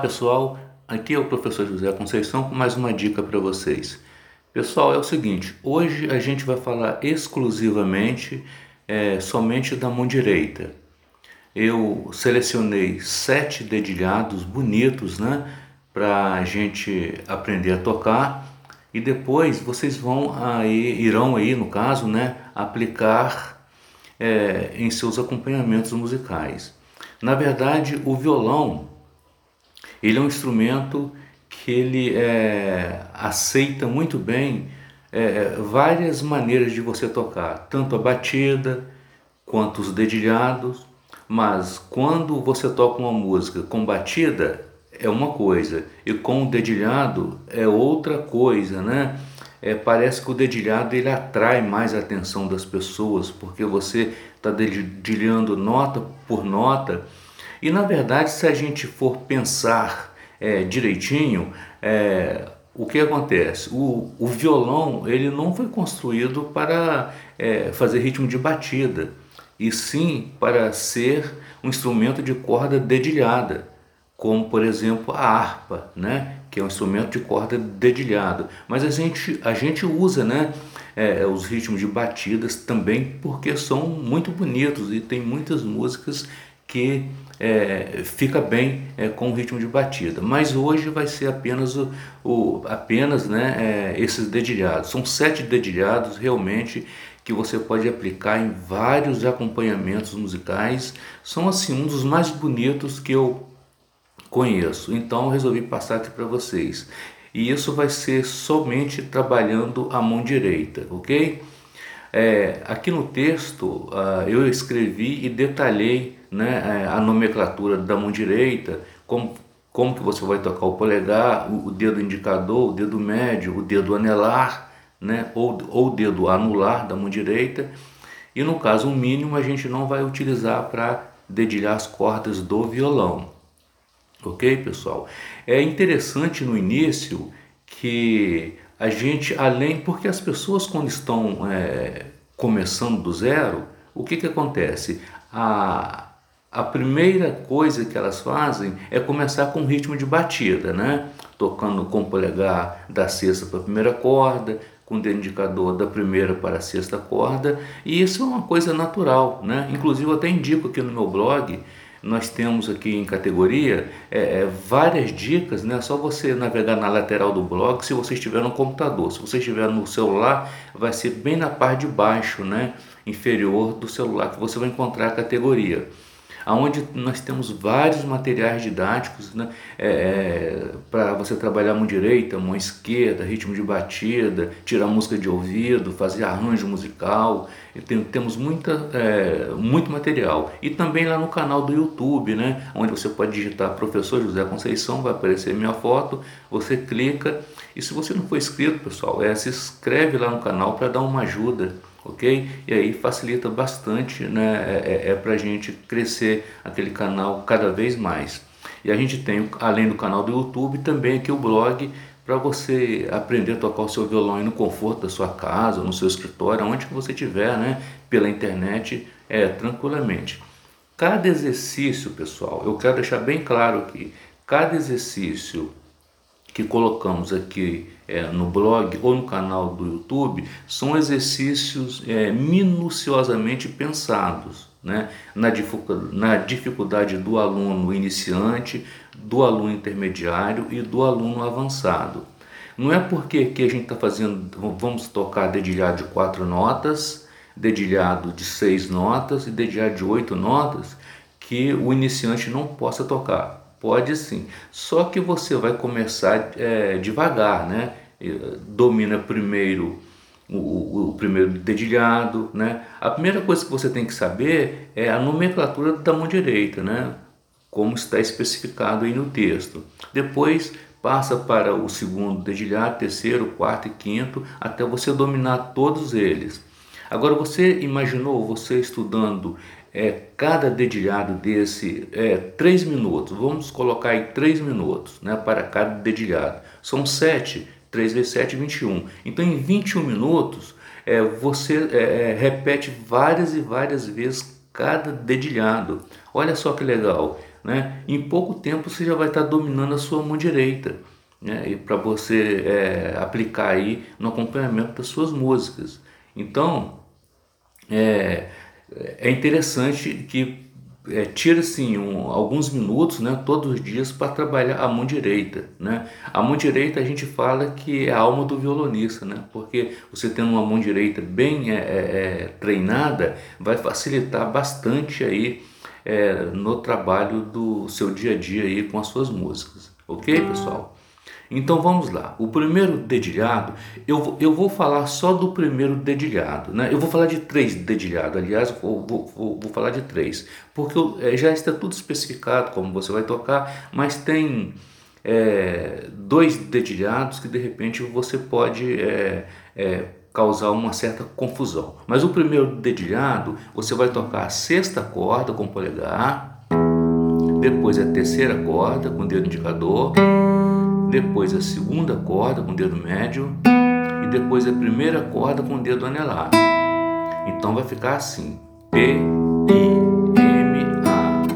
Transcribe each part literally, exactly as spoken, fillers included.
pessoal, aqui é o professor José Conceição com mais uma dica para vocês. Pessoal, é o seguinte, hoje a gente vai falar exclusivamente é, somente da mão direita. Eu selecionei sete dedilhados bonitos, né, para a gente aprender a tocar e depois vocês vão aí, irão aí no caso, né, aplicar é, em seus acompanhamentos musicais. Na verdade, o violão ele é um instrumento que ele é, aceita muito bem é, várias maneiras de você tocar, tanto a batida quanto os dedilhados, mas quando você toca uma música com batida é uma coisa e com o dedilhado é outra coisa, né? É, parece que o dedilhado ele atrai mais a atenção das pessoas porque você está dedilhando nota por nota. E na verdade, se a gente for pensar é, direitinho, é, o que acontece? O, o violão ele não foi construído para é, fazer ritmo de batida, e sim para ser um instrumento de corda dedilhada, como por exemplo a harpa, né? Que é um instrumento de corda dedilhado. Mas a gente, a gente usa, né? É, os ritmos de batidas também porque são muito bonitos e tem muitas músicas que é, fica bem é, com o ritmo de batida, mas hoje vai ser apenas, o, o, apenas né, é, esses dedilhados. São sete dedilhados realmente que você pode aplicar em vários acompanhamentos musicais. São assim um dos mais bonitos que eu conheço, então eu resolvi passar aqui para vocês. E isso vai ser somente trabalhando a mão direita, ok? É, aqui no texto uh, eu escrevi e detalhei, né, a nomenclatura da mão direita, como, como que você vai tocar o polegar, o, o dedo indicador, o dedo médio, o dedo anelar, né, ou, ou o dedo anular da mão direita. E no caso o mínimo a gente não vai utilizar para dedilhar as cordas do violão. Ok, pessoal? É interessante no início que a gente, além, porque as pessoas quando estão é, começando do zero, o que que acontece? A, a primeira coisa que elas fazem é começar com ritmo de batida, né? Tocando com o polegar da sexta para a primeira corda, com o dedo indicador da primeira para a sexta corda, e isso é uma coisa natural, né? Inclusive eu até indico aqui no meu blog, nós temos aqui em categoria é, é, várias dicas, né? É só você navegar na lateral do blog se você estiver no computador. Se você estiver no celular, vai ser bem na parte de baixo, né? Inferior do celular, que você vai encontrar a categoria, onde nós temos vários materiais didáticos, né, é, é, para você trabalhar a mão direita, mão esquerda, ritmo de batida, tirar música de ouvido, fazer arranjo musical. Tem, temos muita, é, muito material. E também lá no canal do YouTube, né, onde você pode digitar Professor José Conceição, vai aparecer minha foto, você clica. E se você não for inscrito, pessoal, é, se inscreve lá no canal para dar uma ajuda. Ok? E aí facilita bastante, né? É, é, é para a gente crescer aquele canal cada vez mais. E a gente tem, além do canal do YouTube, também aqui o blog para você aprender a tocar o seu violão aí no conforto da sua casa, no seu escritório, onde que você estiver, né? Pela internet, é, tranquilamente. Cada exercício, pessoal, eu quero deixar bem claro aqui, cada exercício que colocamos aqui é, no blog ou no canal do YouTube são exercícios é, minuciosamente pensados, né? na, dificuldade, na dificuldade do aluno iniciante, do aluno intermediário e do aluno avançado. Não é porque que a gente está fazendo, vamos tocar dedilhado de quatro notas, dedilhado de seis notas e dedilhado de oito notas, que o iniciante não possa tocar. Pode sim, só que você vai começar é, devagar, né? Domina primeiro o, o, o primeiro dedilhado, né? A primeira coisa que você tem que saber é a nomenclatura da mão direita, né? Como está especificado aí no texto. Depois passa para o segundo dedilhado, terceiro, quarto e quinto, até você dominar todos eles. Agora você imaginou você estudando é, cada dedilhado desse é, três minutos, vamos colocar aí três minutos, né, para cada dedilhado, são sete, três vezes sete, vinte e um, então em vinte e um minutos é, você é, repete várias e várias vezes cada dedilhado. Olha só que legal, né? Em pouco tempo você já vai estar dominando a sua mão direita, né? E para você é, aplicar aí no acompanhamento das suas músicas. Então, é, é interessante que é, tira assim um, alguns minutos, né, todos os dias para trabalhar a mão direita, né? A mão direita a gente fala que é a alma do violonista, né? Porque você tendo uma mão direita bem é, é, treinada vai facilitar bastante aí é, no trabalho do seu dia a dia aí com as suas músicas, ok, pessoal? Então vamos lá, o primeiro dedilhado, eu, vou- eu vou falar só do primeiro dedilhado, né? Eu vou falar de três dedilhados, aliás, vou, vou, vou, vou falar de três, porque eu- eh, já está tudo especificado como você vai tocar, mas tem eh, dois dedilhados que de repente você pode eh, eh, causar uma certa confusão. Mas o primeiro dedilhado, você vai tocar a sexta corda com o polegar, depois a terceira corda com o dedo indicador, depois a segunda corda com o dedo médio e depois a primeira corda com o dedo anelar. Então vai ficar assim: P, I, M, A.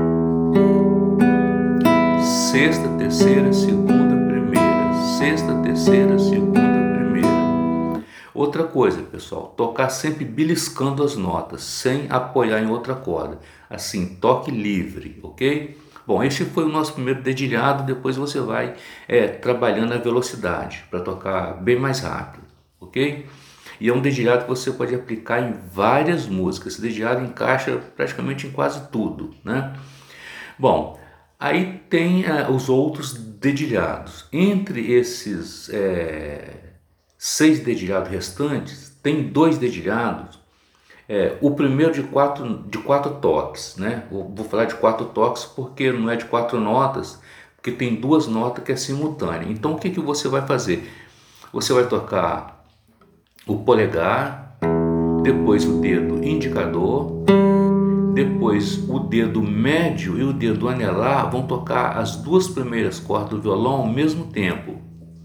Sexta, terceira, segunda, primeira. Sexta, terceira, segunda, primeira. Outra coisa, pessoal, tocar sempre beliscando as notas, sem apoiar em outra corda. Assim, toque livre, ok? Bom, esse foi o nosso primeiro dedilhado, depois você vai é, trabalhando a velocidade para tocar bem mais rápido, ok? E é um dedilhado que você pode aplicar em várias músicas. Esse dedilhado encaixa praticamente em quase tudo, né? Bom, aí tem é, os outros dedilhados. Entre esses é, seis dedilhados restantes, tem dois dedilhados. É, o primeiro de quatro, de quatro toques, né? Vou, vou falar de quatro toques porque não é de quatro notas, porque tem duas notas que é simultânea. Então o que, que você vai fazer? Você vai tocar o polegar, depois o dedo indicador, depois o dedo médio e o dedo anelar vão tocar as duas primeiras cordas do violão ao mesmo tempo.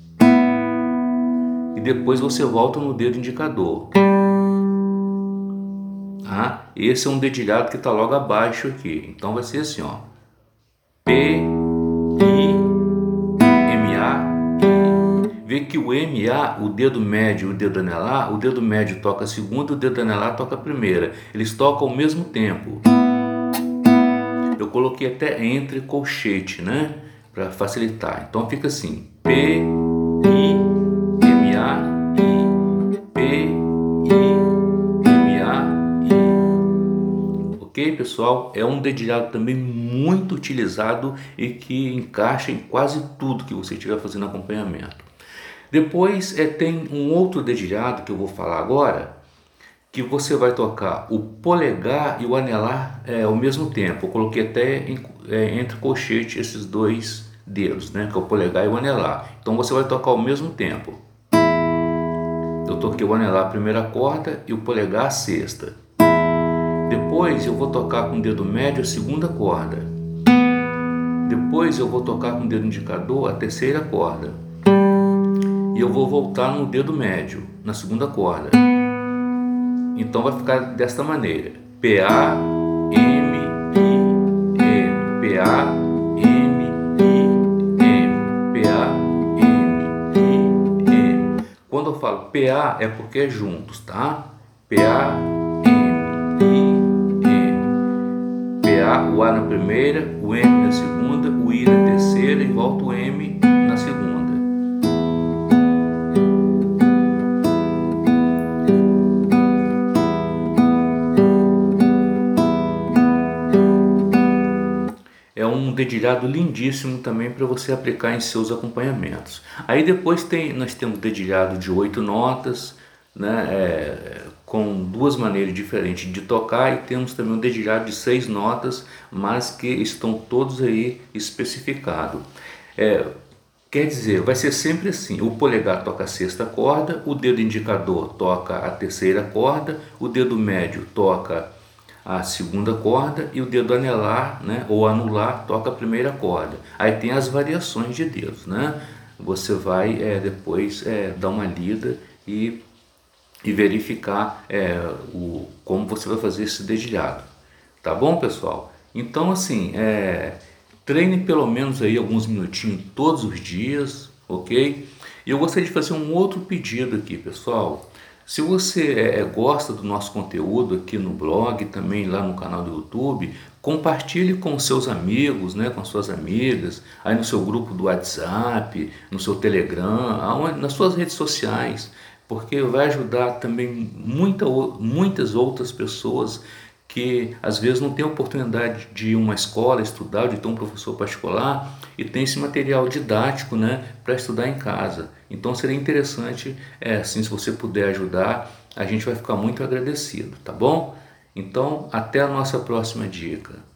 E depois você volta no dedo indicador. Ah, esse é um dedilhado que está logo abaixo aqui. Então vai ser assim, ó. P, I, M, A, I. Vê que o M, A, o dedo médio e o dedo anelar, o dedo médio toca a segunda e o dedo anelar toca a primeira. Eles tocam ao mesmo tempo. Eu coloquei até entre colchete, né? Para facilitar. Então fica assim: P, I, M, A, I. P, I, M, A, I. Ok, pessoal? É um dedilhado também muito utilizado e que encaixa em quase tudo que você estiver fazendo acompanhamento. Depois é, tem um outro dedilhado que eu vou falar agora, que você vai tocar o polegar e o anelar é, ao mesmo tempo. Eu coloquei até em, é, entre colchete esses dois dedos, né, que é o polegar e o anelar. Então você vai tocar ao mesmo tempo. Eu toquei o anelar a primeira corda e o polegar a sexta. Depois eu vou tocar com o dedo médio a segunda corda. Depois eu vou tocar com o dedo indicador a terceira corda. E eu vou voltar no dedo médio, na segunda corda. Então vai ficar desta maneira: P, A, M, I, M, P, A, M, I, M, P, A, M, I, M. Quando eu falo P, A é porque é juntos, tá? P, A, M, I, M. P, A, o A na primeira, o M na segunda, o I na terceira e volta o M na segunda. É um dedilhado lindíssimo também para você aplicar em seus acompanhamentos. Aí depois tem, nós temos dedilhado de oito notas, né, é, com duas maneiras diferentes de tocar, e temos também um dedilhado de seis notas, mas que estão todos aí especificados. É, quer dizer, vai ser sempre assim: o polegar toca a sexta corda, o dedo indicador toca a terceira corda, o dedo médio toca a segunda corda e o dedo anelar, né, ou anular, toca a primeira corda. Aí tem as variações de dedos, né? Você vai é, depois é, dar uma lida e, e verificar é, o, como você vai fazer esse dedilhado. Tá bom, pessoal? Então, assim, é, treine pelo menos aí alguns minutinhos todos os dias, ok? E eu gostaria de fazer um outro pedido aqui, pessoal. Se você é, é, gosta do nosso conteúdo aqui no blog, também lá no canal do YouTube, compartilhe com seus amigos, né, com suas amigas, aí no seu grupo do WhatsApp, no seu Telegram, aonde, nas suas redes sociais, porque vai ajudar também muita, muitas outras pessoas que às vezes não tem oportunidade de ir a uma escola estudar, de ter um professor particular e tem esse material didático, né, para estudar em casa. Então seria interessante, é, assim, se você puder ajudar, a gente vai ficar muito agradecido, tá bom? Então, até a nossa próxima dica.